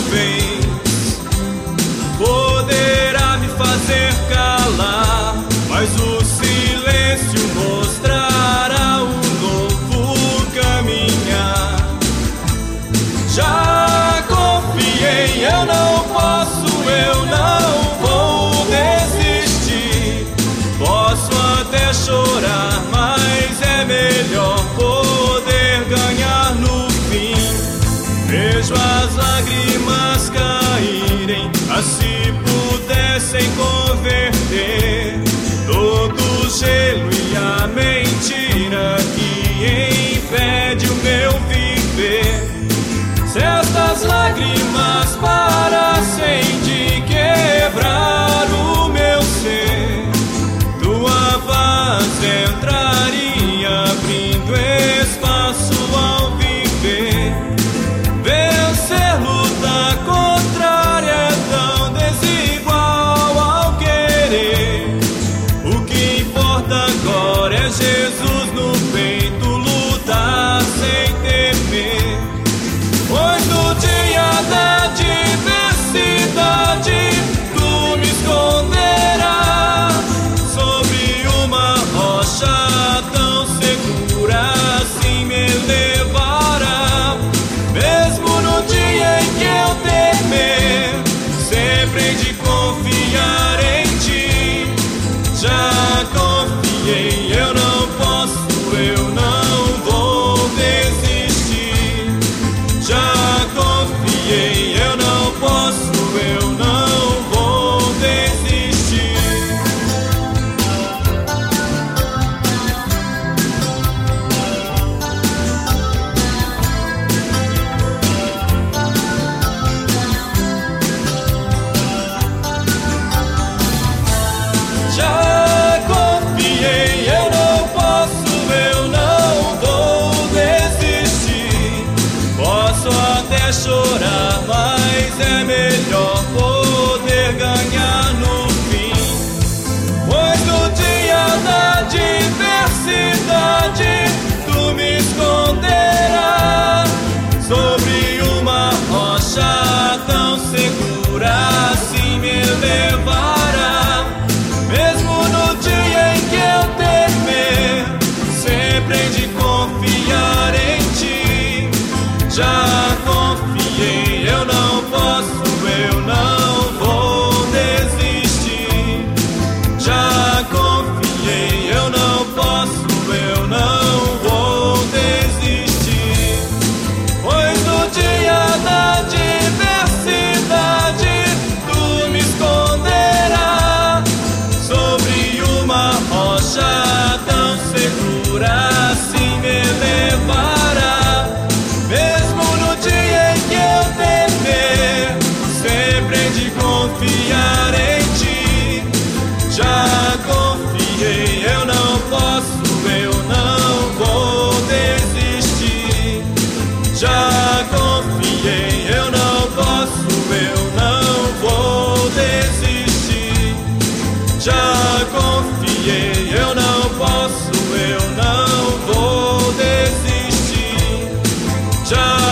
nuvens poderá me fazer calar, mas o silêncio mostrará um novo caminhar. Já confiei, eu não vou desistir. Posso até chorar, mas é melhor poder ganhar no fim. Vejo as lágrimas caírem, se pudessem converter todo o gelo e a mentira que impede o meu viver. Se estas lágrimas parassem de quebrar o meu ser, tua paz entraria abrindo espaço ao viver. Vencer, luta contrária é tão desigual ao querer. O que importa agora é Jesus no peito, lutar sem temer. Pois no dia da adversidade tu me esconderás sobre uma rocha tão segura, assim me levará. Mesmo no dia em que eu temer, sempre de confiar em ti. Já confiei, eu não posso, eu não vou desistir. Já confiei, eu não posso, eu não vou desistir. Já confiei, eu não posso, eu não vou desistir. Posso até chorar, mas é melhor poder ganhar no fim. Pois no dia da adversidade tu me esconderás sobre uma rocha tão segura, assim me levará. Mesmo no dia em que eu temer, sempre hei de confiar em ti. Já confiei, eu não posso, eu não vou desistir. Já confiei, eu não posso, eu não vou desistir. Pois no dia da adversidade tu me esconderás sobre uma rocha tão segura, assim me levará. Mesmo no dia em que eu temer, sempre hei de confiar em ti. Já confiei, eu não posso, eu não vou desistir. Já confiei, eu não posso, eu não vou desistir. Já confiei, eu não posso, eu não vou desistir. Já